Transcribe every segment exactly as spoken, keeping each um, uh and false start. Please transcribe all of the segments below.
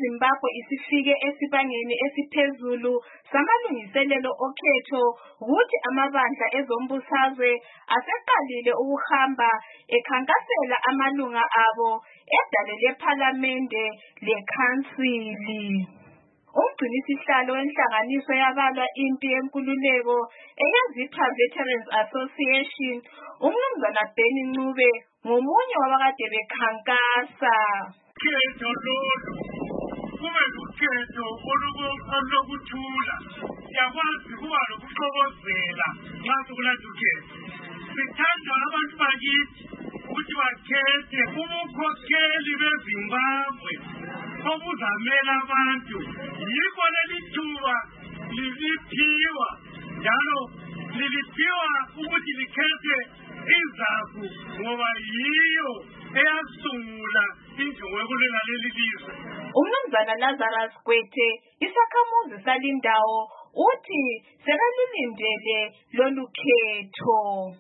iZimbabwe isifike esibangeni esiphezulu samalungiselelo okhetho ukuthi amabandla ezombusazwe aseqalile ukuhamba ekhankasela amalunga abo edale lephalamende lekhansili. Umgcinisihlalo wenhlanganiso yabalwa impi yenkululeko eyaziwa Veterans Association, uMnumzana Benny Ncube, ngomunye wabakade bekhankasa. Khetho lolu kube lukhetho olukuthula, siyakwazi kuba lokuxokozela nxa sokulatha ukhetho. Sithanda abantu bakithi ukuthi bakhethe ubukhokheli beZimbabwe obuzamela abantu. Yikho leli thuba liliphiwa njalo liliphiwa ukuthi likhethe izaku ngoba yiyo eyasungula injongo yokulenga leli lizwe. uMnumzana Lazarus Gwethe, isakhamuzi salindawo, uthi sekalilindele lolu khetho.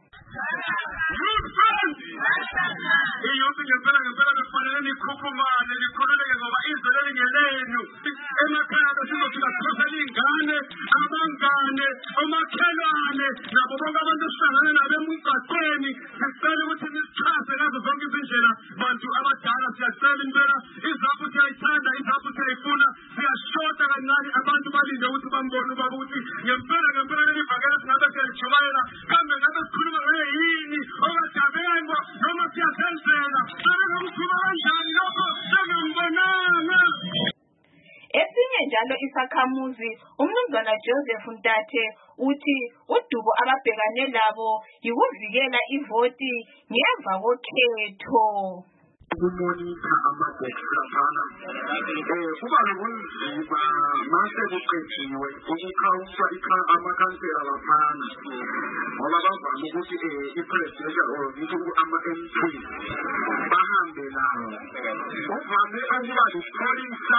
Iyonke ngempela ngempela kufanele nikhuphumane nikhululeke ngoba izwe leli ngelenu. Emakhaya sizofika sikhosele ingane, abangane, omakhelwane nabo bonke abantu esihlangane nabo emgwaqweni. Sicela ukuthi nisichaze ngazo zonke izindlela bantu abadala. Siyacela impela iZAPU siyayithanda, iZAPU siyayifuna, siyashota kancane abantu balinde ukuthi bambone ubaba ukuthi ngempela ngempela leli vangeli singabe siyalijubayela kambe ngabe sikhuluma ngaye yini okajabengwa noma siyasenzela saka kukhuluma kanjani lokho sengambonanga. Esinye njalo isakhamuzi, uMnumzana Joseph Ntate, uthi udubo ababhekane labo yikuvikela ivoti ngemva kokhetho. Ukumonitha amabhokisi laphana kuba lokunzima mase kuqedliwe ukukhawusa amakhansela laphana ngoba bavame ukuthi i-presidential or ngithi ama-M P bahambe lawo. Kuvame ukuba lipholisa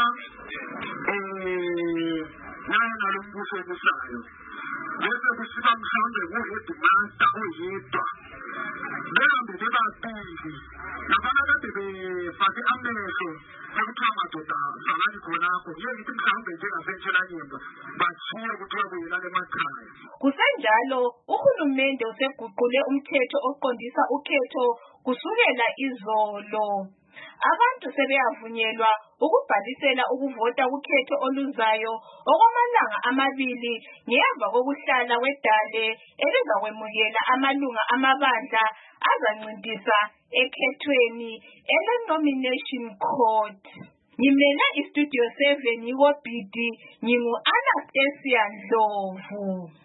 naye nalo mbuso obusayo bese kusiba mhlawumbe ku-headmaster oyedwa behambe bebabili labana kade befake amehlo ekuthiwa madoda salani khonapho. Kuye ngithi mhlawumbe njengasentshonanyemba bashiye kuthiwa buyelane emakhaya. Kusenjalo uhulumende useguqule umthetho oqondisa ukhetho kusukela izolo. Abantu sebeyavunyelwa ukubhalisela ukuvota kukhetho oluzayo okwamalanga amabili ngemva kokuhlala kwedale elizakwemukela amalunga amabandla azancintisa ekhethweni ele-nomination court. Ngimela istudio seven yiko B D, ngingu Anastasia Ndlovu.